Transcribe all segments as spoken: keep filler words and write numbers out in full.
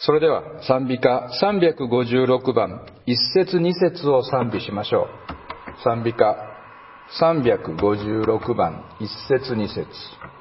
それでは賛美歌さんびゃくごじゅうろくばんいち節に節を賛美しましょう。賛美歌さんびゃくごじゅうろくばんいち節に節。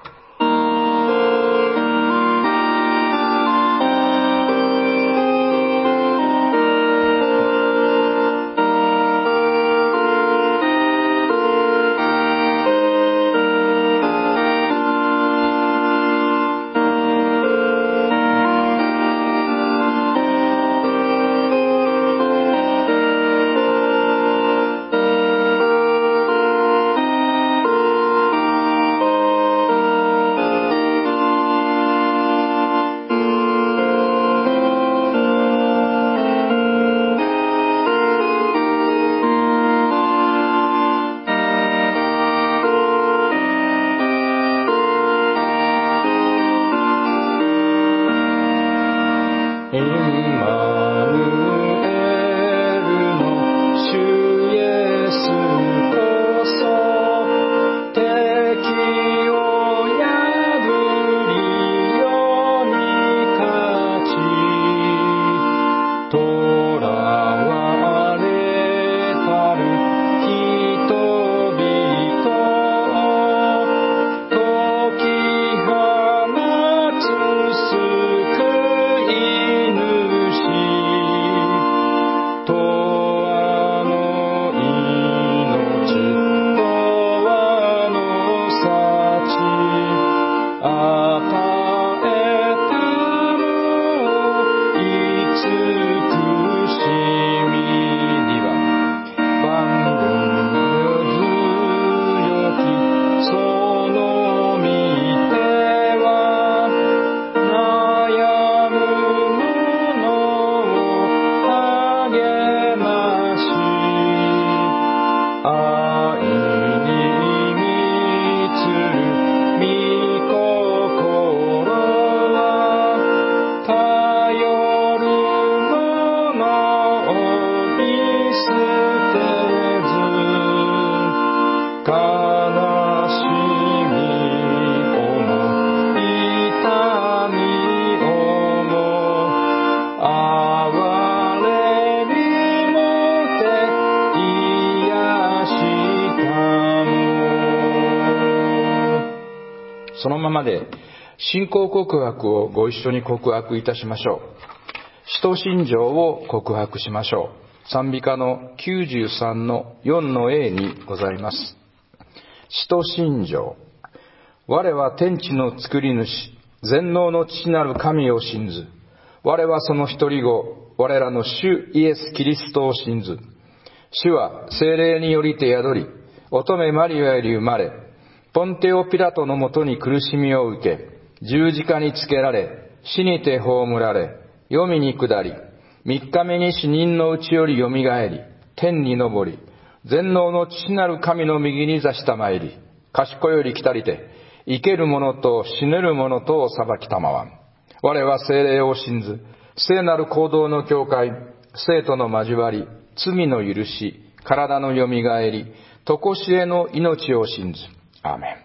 そのままで信仰告白をご一緒に告白いたしましょう。使徒信条を告白しましょう。賛美歌のきゅうじゅうさんのよんの エー にございます。使徒信条。我は天地の作り主、全能の父なる神を信ず。我はその一人子、我らの主イエス・キリストを信ず。主は聖霊によりて宿り、乙女マリアより生まれ、ポンテオピラトのもとに苦しみを受け、十字架につけられ、死にて葬られ、黄泉に下り、三日目に死人のうちよりよみがえり、天に昇り、全能の父なる神の右に座したまいり、賢より来たりて、生ける者と死ねる者とを裁きたまわん。我は聖霊を信ず、聖なる行動の教会、生徒の交わり、罪の許し、体のよみがえり、とこしえの命を信ず。アーメン。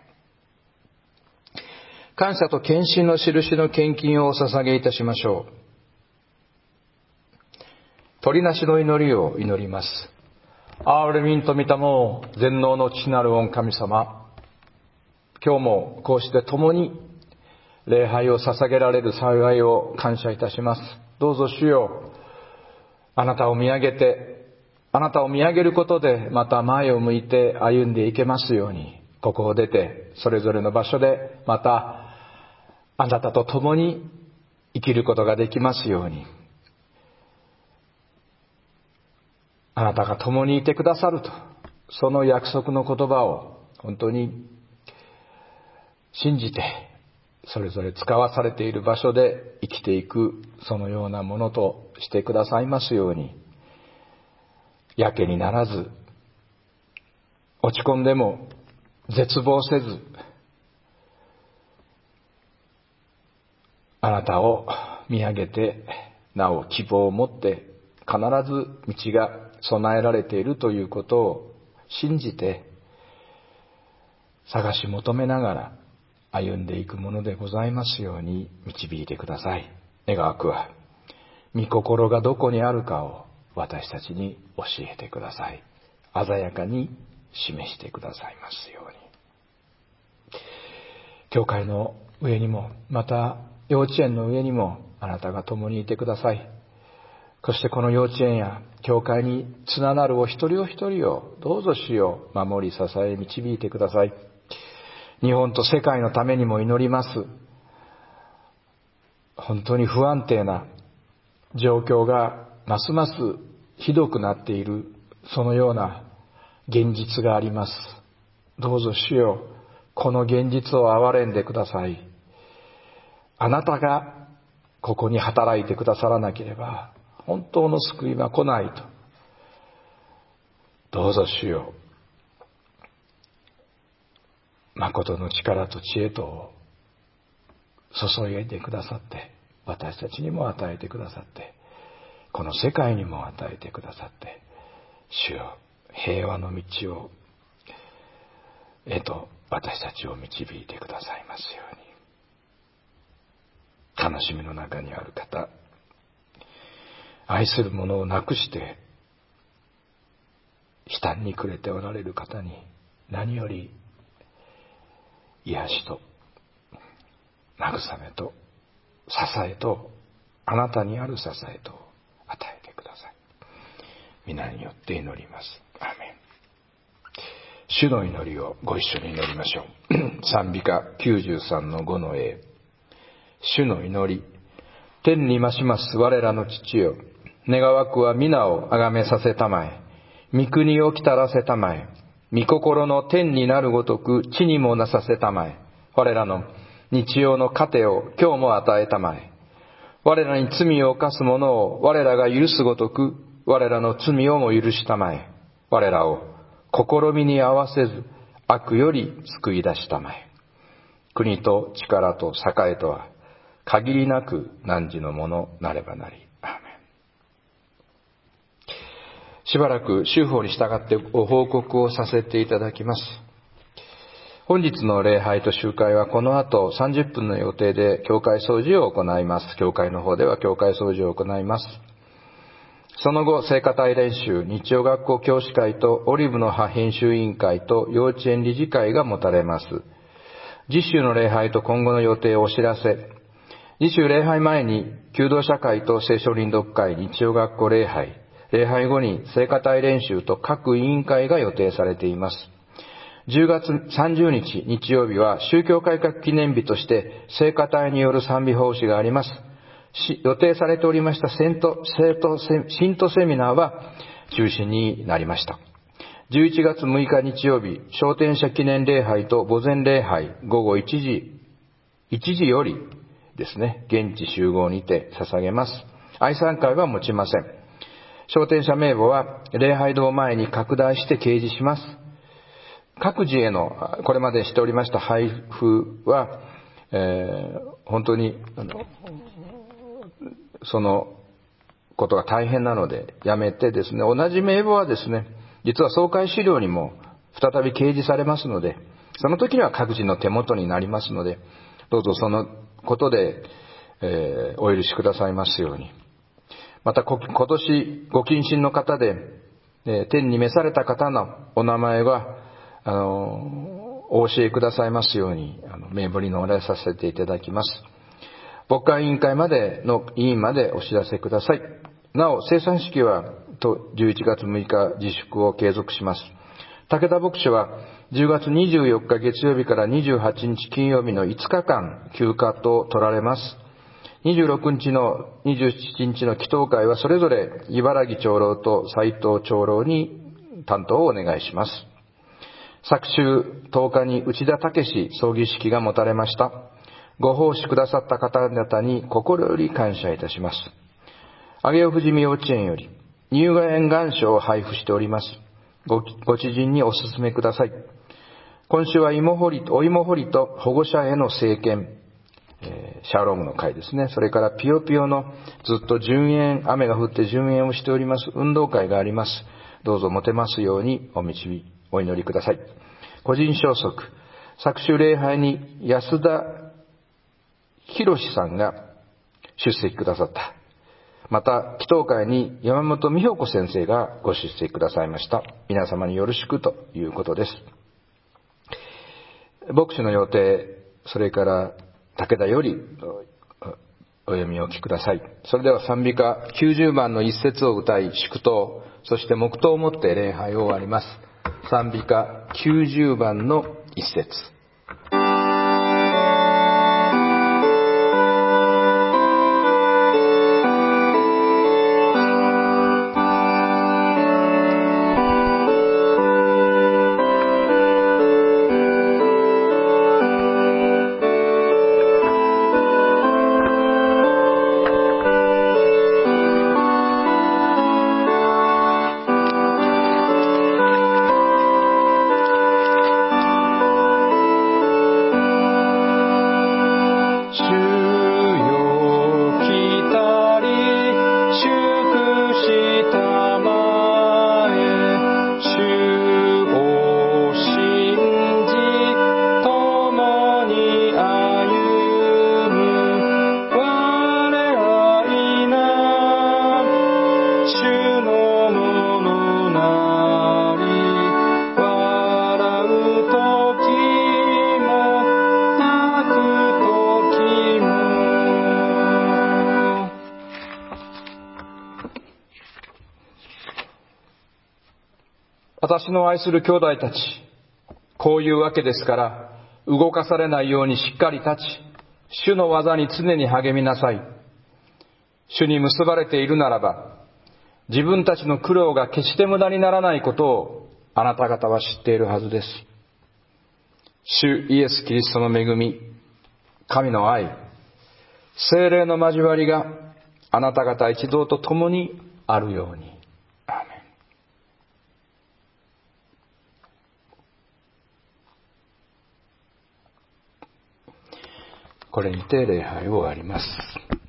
感謝と献身の印の献金をお捧げいたしましょう。鳥なしの祈りを祈ります。憐れみんと御霊を全能の父なる御神様、今日もこうして共に礼拝を捧げられる幸いを感謝いたします。どうぞ主よ、あなたを見上げて、あなたを見上げることでまた前を向いて歩んでいけますように、ここを出てそれぞれの場所でまたあなたと共に生きることができますように、あなたが共にいてくださると、その約束の言葉を本当に信じて、それぞれ使わされている場所で生きていく、そのようなものとしてくださいますように、やけにならず、落ち込んでも絶望せず、あなたを見上げて、なお希望を持って必ず道が備えられているということを信じて探し求めながら歩んでいくものでございますように導いてください。願わくは御心がどこにあるかを私たちに教えてください。鮮やかに示してくださいますように。教会の上にも、また幼稚園の上にもあなたが共にいてください。そしてこの幼稚園や教会につながるお一人お一人をどうぞ主よ守り支え導いてください。日本と世界のためにも祈ります。本当に不安定な状況がますますひどくなっている、そのような現実があります。どうぞ主よ、この現実を憐れんでください。あなたがここに働いてくださらなければ本当の救いは来ないと。どうぞ主よ、誠の力と知恵とを注いでくださって、私たちにも与えてくださって、この世界にも与えてくださって、主よ、平和の道をへと私たちを導いてくださいますように。悲しみの中にある方、愛する者を亡くして悲嘆に暮れておられる方に、何より癒しと慰めと支えと、あなたにある支えと与えてください。皆によって祈ります。アーメン。主の祈りをご一緒に祈りましょう。賛美歌きゅうじゅうさんのごの A。 主の祈り。天に増します我らの父よ、願わくは皆をあがめさせたまえ、御国をきたらせたまえ、御心の天になるごとく地にもなさせたまえ、我らの日曜の糧を今日も与えたまえ、我らに罪を犯す者を我らが許すごとく我らの罪をも許したまえ、我らを試みに合わせず悪より救い出したまえ。国と力と栄とは限りなく汝のものなればなり。アーメン。しばらく修法に従ってご報告をさせていただきます。本日の礼拝と集会はこの後さんじゅっぷんの予定で教会掃除を行います。教会の方では教会掃除を行います。その後、聖歌隊練習、日曜学校教師会とオリブの葉編集委員会と幼稚園理事会が持たれます。次週の礼拝と今後の予定をお知らせ。次週礼拝前に、求道者会と聖書臨読会、日曜学校礼拝、礼拝後に聖歌隊練習と各委員会が予定されています。じゅうがつさんじゅうにち日曜日は宗教改革記念日として聖歌隊による賛美奉仕があります。予定されておりました信徒セミナーは中止になりました。じゅういちがつむいか日曜日、昇天者記念礼拝と墓前礼拝、午後いちじ、いちじよりですね、現地集合にて捧げます。愛賛会は持ちません。昇天者名簿は礼拝堂前に拡大して掲示します。各自へのこれまでしておりました配布は、えー、本当にあのそのことが大変なのでやめてですね、同じ名簿はですね、実は総会資料にも再び掲示されますので、その時には各自の手元になりますので、どうぞそのことで、えー、お許しくださいますように。また今年ご近親の方で、えー、天に召された方のお名前はあのお教えくださいますように、あの名簿に載らさせていただきます。牧会委員会までの委員までお知らせください。なお、生産式はじゅういちがつむいか自粛を継続します。武田牧師はじゅうがつにじゅうよっか月曜日からにじゅうはちにち金曜日のいつかかん休暇と取られます。にじゅうろくにちのにじゅうしちにちの祈祷会はそれぞれ茨城長老と斉藤長老に担当をお願いします。昨週とおかに内田武史葬儀式が持たれました。ご奉仕くださった方々に心より感謝いたします。上尾富士見幼稚園より乳がん願書を配布しております。ご、ご知人にお勧めください。今週は芋掘り、お芋掘りと保護者への政権、えー、シャロームの会ですね。それからピヨピヨのずっと順延、雨が降って順延をしております運動会があります。どうぞ持てますようにお導き、お祈りください。個人消息、昨週礼拝に安田博さんが出席くださった。 また祈祷会に山本美穂子先生がご出席くださいました。皆様によろしくということです。牧師の予定、それから武田よりお読みをお聞きください。それでは賛美歌きゅうじゅうばんの一節を歌い祝祷、そして黙祷をもって礼拝を終わります。賛美歌きゅうじゅうばんの一節。私の愛する兄弟たち、こういうわけですから、動かされないようにしっかり立ち、主の技に常に励みなさい。主に結ばれているならば、自分たちの苦労が決して無駄にならないことをあなた方は知っているはずです。主イエス・キリストの恵み、神の愛、聖霊の交わりがあなた方一同と共にあるように。これにて礼拝を終わります。